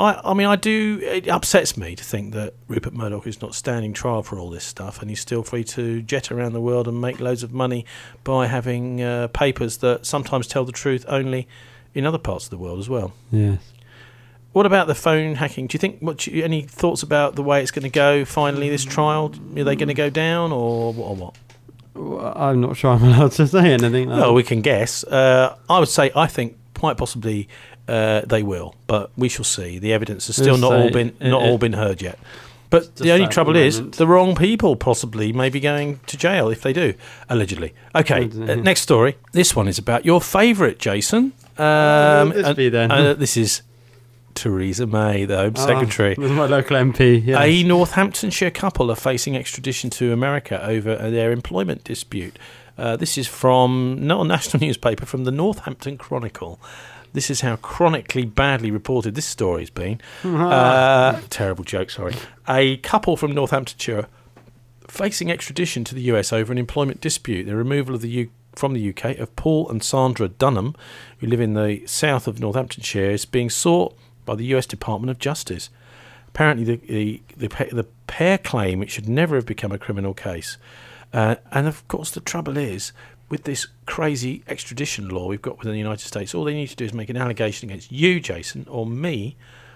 it upsets me to think that Rupert Murdoch is not standing trial for all this stuff and he's still free to jet around the world and make loads of money by having papers that sometimes tell the truth only in other parts of the world as well. Yes. What about the phone hacking? Do you think any thoughts about the way it's going to go finally, this trial? Are they going to go down or what? Well, I'm not sure I'm allowed to say anything. Well, we can guess. I think quite possibly they will, but we shall see. The evidence has still not all been heard yet. But the only trouble is the wrong people possibly may be going to jail if they do, allegedly. Okay, next story. This one is about your favourite, Jason. This is Theresa May, the Home Secretary. This is my local MP. Yes. A Northamptonshire couple are facing extradition to America over their employment dispute. This is from not a national newspaper, from the Northampton Chronicle. This is how chronically badly reported this story's been. Terrible joke, sorry. A couple from Northamptonshire facing extradition to the US over an employment dispute. The removal of from the UK of Paul and Sandra Dunham, who live in the south of Northamptonshire, is being sought by the US Department of Justice. Apparently, the pair claim it should never have become a criminal case. And of course, the trouble is, with this crazy extradition law we've got within the United States, all they need to do is make an allegation against you, Jason, or me,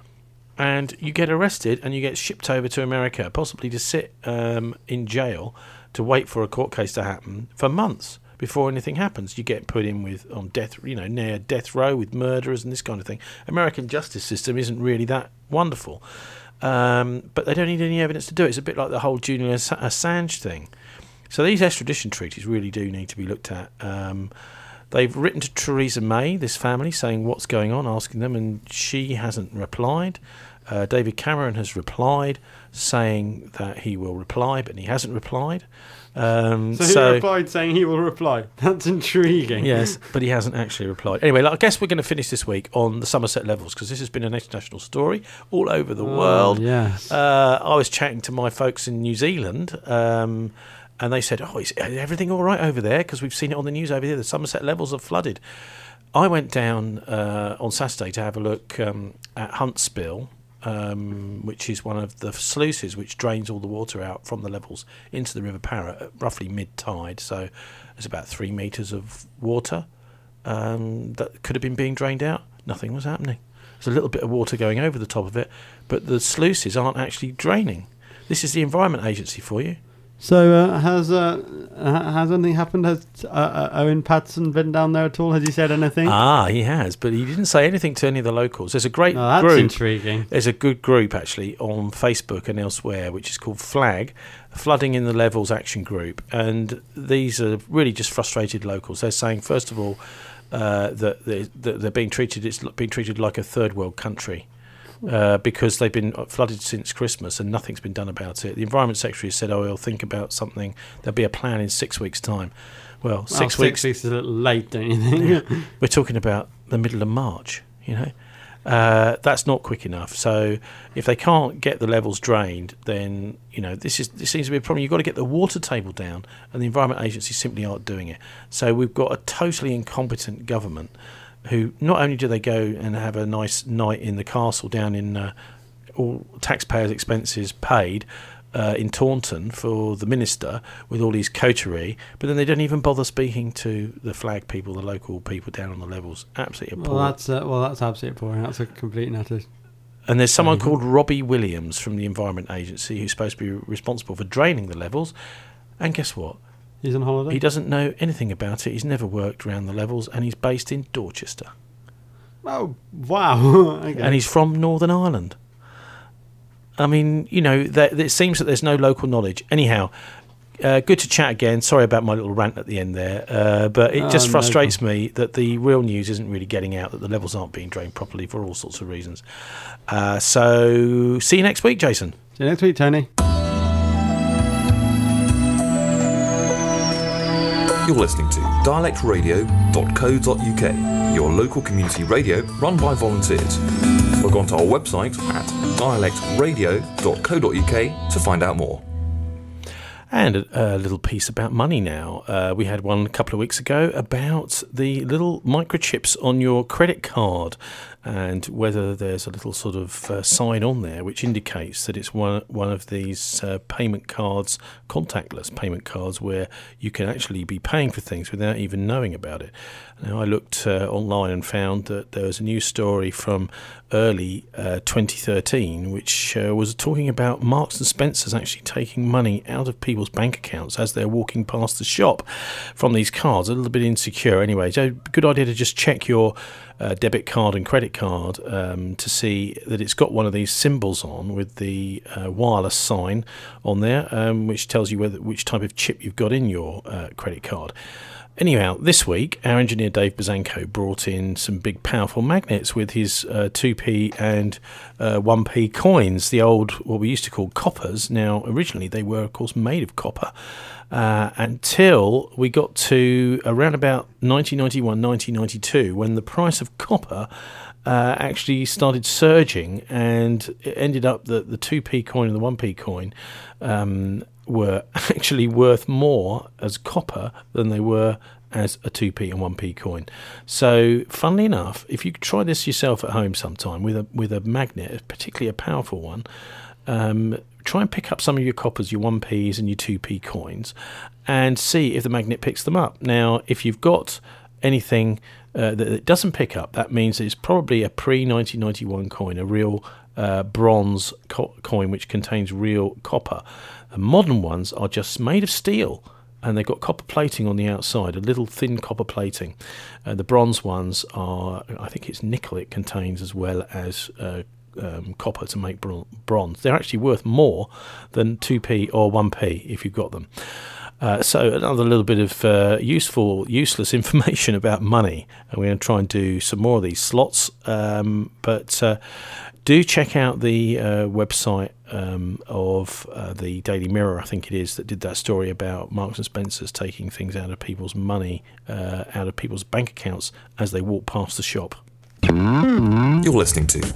and you get arrested and you get shipped over to America, possibly to sit in jail to wait for a court case to happen for months before anything happens. You get put in on death, near death row with murderers and this kind of thing. American justice system isn't really that wonderful, but they don't need any evidence to do it. It's a bit like the whole Julian Assange thing. So these extradition treaties really do need to be looked at. They've written to Theresa May, this family, saying what's going on, asking them, and she hasn't replied. David Cameron has replied, saying that he will reply, but he hasn't replied. So he replied saying he will reply. That's intriguing. Yes, but he hasn't actually replied. Anyway, I guess we're going to finish this week on the Somerset Levels, because this has been an international story all over the world. Yes. I was chatting to my folks in New Zealand, and they said, is everything all right over there? Because we've seen it on the news over there. The Somerset Levels are flooded. I went down on Saturday to have a look at Huntsville, which is one of the sluices which drains all the water out from the levels into the River Parrett at roughly mid-tide. So there's about 3 metres of water that could have been being drained out. Nothing was happening. There's a little bit of water going over the top of it, but the sluices aren't actually draining. This is the Environment Agency for you. So has anything happened? Has Owen Patterson been down there at all? Has he said anything? He has, but he didn't say anything to any of the locals. There's a great that's group. intriguing. There's a good group actually on Facebook and elsewhere, which is called FLAG, Flooding in the Levels Action Group, and these are really just frustrated locals. They're saying, first of all, that they're being treated. It's being treated like a third world country. Because they've been flooded since Christmas and nothing's been done about it. The Environment Secretary said, he'll think about something. There'll be a plan in 6 weeks' time. Well, 6 weeks... 6 weeks is a little late, don't you think? We're talking about the middle of March, That's not quick enough. So if they can't get the levels drained, then, this seems to be a problem. You've got to get the water table down, and the Environment Agency simply aren't doing it. So we've got a totally incompetent government who not only do they go and have a nice night in the castle down in all taxpayers' expenses paid in Taunton for the minister with all his coterie, but then they don't even bother speaking to the FLAG people, the local people down on the levels. Absolutely appalling. That's absolutely appalling. That's a complete nutter. And there's someone called Robbie Williams from the Environment Agency who's supposed to be responsible for draining the levels, and guess what? He's on holiday? He doesn't know anything about it. He's never worked around the levels, and he's based in Dorchester. Oh, wow. Okay. And he's from Northern Ireland. I mean, it seems that there's no local knowledge. Anyhow, good to chat again. Sorry about my little rant at the end there. But it just frustrates me that the real news isn't really getting out, that the levels aren't being drained properly for all sorts of reasons. So see you next week, Jason. See you next week, Tony. You're listening to dialectradio.co.uk, your local community radio run by volunteers. Log on to our website at dialectradio.co.uk to find out more. And a little piece about money now. We had one a couple of weeks ago about the little microchips on your credit card and whether there's a little sort of sign on there which indicates that it's one of these payment cards, contactless payment cards, where you can actually be paying for things without even knowing about it. Now, I looked online and found that there was a news story from early 2013 which was talking about Marks and Spencer's actually taking money out of people's bank accounts as they're walking past the shop from these cards. A little bit insecure anyway. So good idea to just check your debit card and credit card to see that it's got one of these symbols on with the wireless sign on there, which tells you which type of chip you've got in your credit card. Anyhow, this week, our engineer Dave Bazanko brought in some big, powerful magnets with his 2p and 1p coins, the old, what we used to call coppers. Now, originally, they were, of course, made of copper, until we got to around about 1991, 1992, when the price of copper actually started surging, and it ended up that the 2p coin and the 1p coin were actually worth more as copper than they were as a 2p and 1p coin. So, funnily enough, if you try this yourself at home sometime with a magnet, particularly a powerful one, try and pick up some of your coppers, your 1p's and your 2p coins, and see if the magnet picks them up. Now, if you've got anything that it doesn't pick up, that means it's probably a pre-1991 coin, a real bronze coin which contains real copper. The modern ones are just made of steel, and they've got copper plating on the outside, a little thin copper plating. The bronze ones are, I think it's nickel it contains, as well as copper to make bronze. They're actually worth more than 2p or 1p if you've got them. So another little bit of useless information about money, and we're going to try and do some more of these slots, but do check out the website of the Daily Mirror, I think it is, that did that story about Marks and Spencer's taking things out of people's money, out of people's bank accounts as they walk past the shop. You're listening to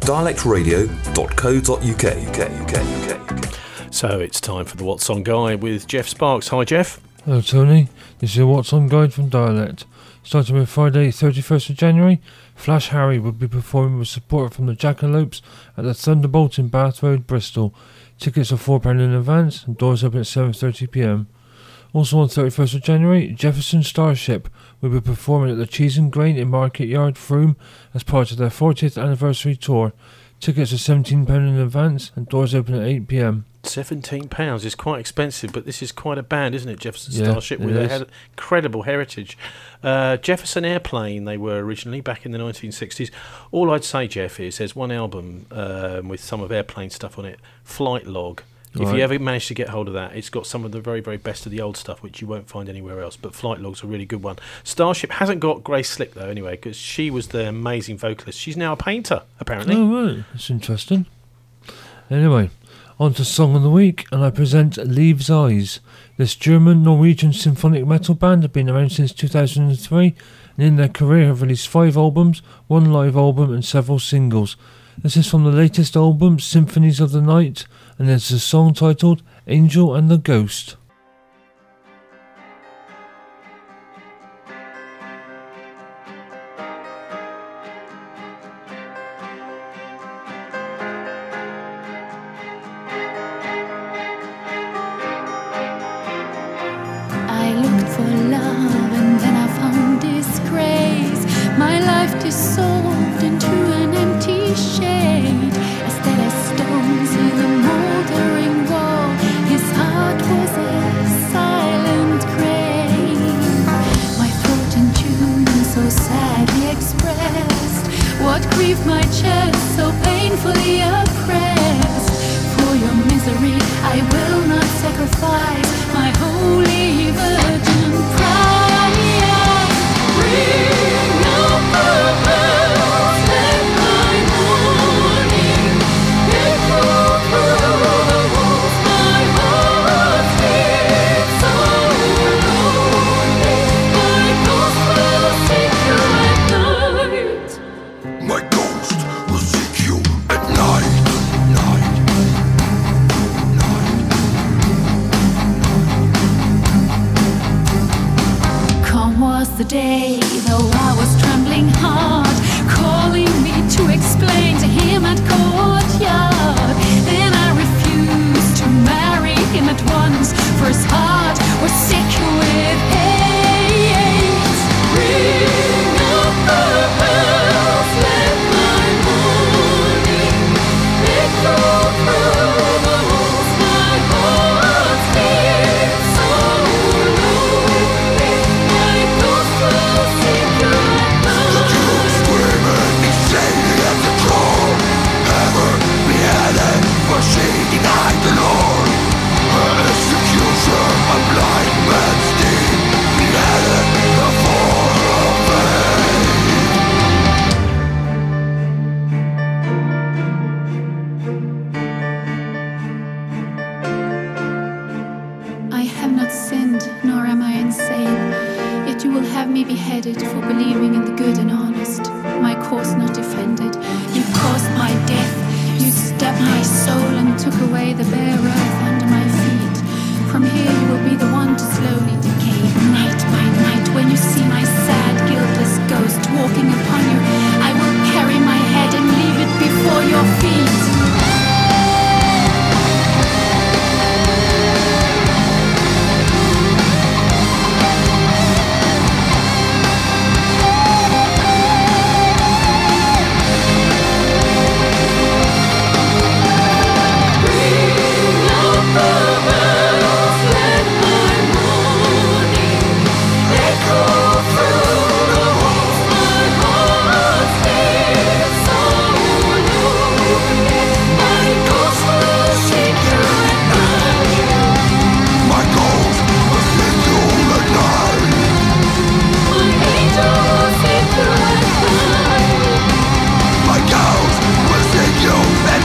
dialectradio.co.uk. So it's time for the What's On Guide with Jeff Sparks. Hi, Jeff. Hello, Tony. This is your What's On Guide from Dialect. Starting with Friday, 31st of January, Flash Harry will be performing with support from the Jackalopes at the Thunderbolt in Bath Road, Bristol. Tickets are £4 in advance and doors open at 7:30pm. Also on 31st of January, Jefferson Starship will be performing at the Cheese and Grain in Market Yard, Frome, as part of their 40th anniversary tour. Tickets are £17 in advance and doors open at 8pm. £17 is quite expensive, but this is quite a band, isn't it? Jefferson Yeah, Starship, it with is. a incredible heritage. Jefferson Airplane, they were originally back in the 1960s. All I'd say, Jeff, is there's one album with some of Airplane stuff on it, Flight Log. If Right. you ever manage to get hold of that, it's got some of the very, very best of the old stuff, which you won't find anywhere else. But Flight Log's a really good one. Starship hasn't got Grace Slick, though, anyway, because she was the amazing vocalist. She's now a painter, apparently. Oh, right. That's interesting. Anyway, on to Song of the Week, and I present Leaves' Eyes. This German-Norwegian symphonic metal band have been around since 2003, and in their career have released 5 albums, 1 live album, and several singles. This is from the latest album, Symphonies of the Night, and there's a song titled Angel and the Ghost. I looked for love and then I found disgrace. My life dissolved into an empty shade. As dead as stones in a moldering wall, his heart was a silent grave. My throat in tune so sadly expressed what grieved my chest so painfully oppressed. For your misery I will not sacrifice my holy virgin pride. Bring up the bells, let my mourning echo through the walls. My heart beats so lonely, my ghost will seek you at night. My ghost will seek you at night. Calm was the day, though I was trembling hard, calling me to explain to him at courtyard. Then I refused to marry him at once, for his heart was sick with hate. Ring up the bells, let my mourning echo through the walls. My heart beats so lonely, my ghost will seek you at night. Screaming, insanely at the door. Ever beheaded, for she denied the Lord. Her execution, a blind man's deed, beheaded before her face. I have not sinned, nor am I insane. Yet you will have me beheaded for believing in the good and honest. My cause not defended. You caused my death. You stabbed my soul and took away the bare earth under my feet. From here you will be the one to slowly decay. Night by night, when you see my sad, guiltless ghost walking upon you, I will carry my head and leave it before your feet. My ghost will seek you at night. My ghost will seek you at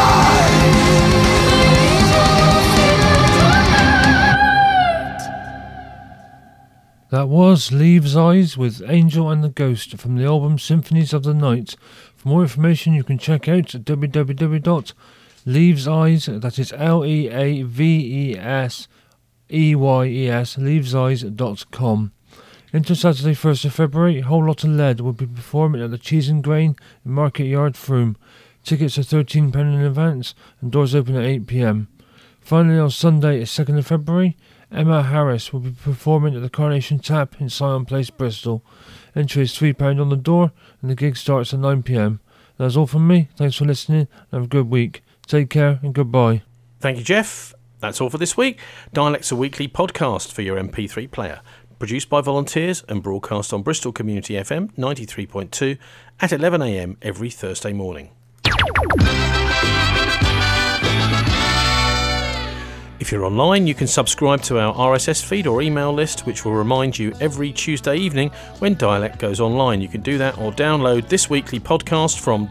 night. That was Leaves' Eyes with Angel and the Ghost from the album Symphonies of the Night. For more information you can check out www.leaveseyes, that is LEAVESEYES, leaveseyes.com. Into Saturday 1st of February, Whole Lotta Lead will be performing at the Cheese and Grain in Market Yard, Frome. Tickets are £13 in advance and doors open at 8 p.m. Finally, on Sunday, 2nd of February, Emma Harris will be performing at the Carnation Tap in Sion Place, Bristol. Entry is £3 on the door and the gig starts at 9 p.m. That's all from me. Thanks for listening and have a good week. Take care and goodbye. Thank you, Jeff. That's all for this week. Dialect's a weekly podcast for your MP3 player. Produced by volunteers and broadcast on Bristol Community FM 93.2 at 11 a.m. every Thursday morning. If you're online, you can subscribe to our RSS feed or email list, which will remind you every Tuesday evening when Dialect goes online. You can do that or download this weekly podcast from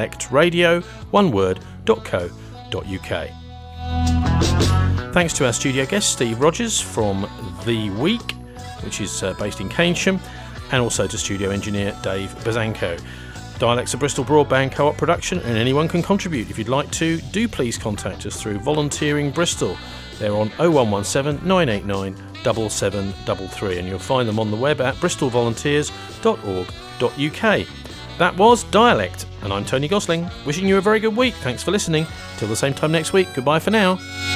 dialectradio.co.uk. Thanks to our studio guest, Steve Rogers from The Week, which is based in Keynsham, and also to studio engineer Dave Bazanko. Dialect's a Bristol Broadband Co-op production, and anyone can contribute. If you'd like to, do please contact us through Volunteering Bristol. They're on 0117 989 7733, and you'll find them on the web at bristolvolunteers.org.uk. That was Dialect, and I'm Tony Gosling, wishing you a very good week. Thanks for listening. Till the same time next week, goodbye for now.